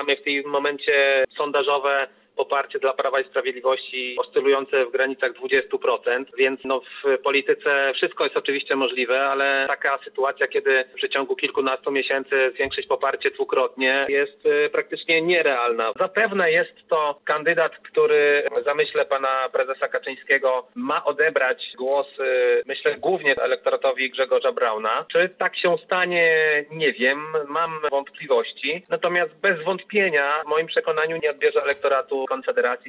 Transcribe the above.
mamy w tym momencie sondażowe poparcie dla Prawa i Sprawiedliwości oscylujące w granicach 20%, więc w polityce wszystko jest oczywiście możliwe, ale taka sytuacja, kiedy w przeciągu kilkunastu miesięcy zwiększyć poparcie dwukrotnie, jest praktycznie nierealna. Zapewne jest to kandydat, który w zamyśle pana prezesa Kaczyńskiego ma odebrać głos, myślę, głównie elektoratowi Grzegorza Brauna. Czy tak się stanie, nie wiem, mam wątpliwości. Natomiast bez wątpienia, w moim przekonaniu, nie odbierze elektoratu Konfederacji.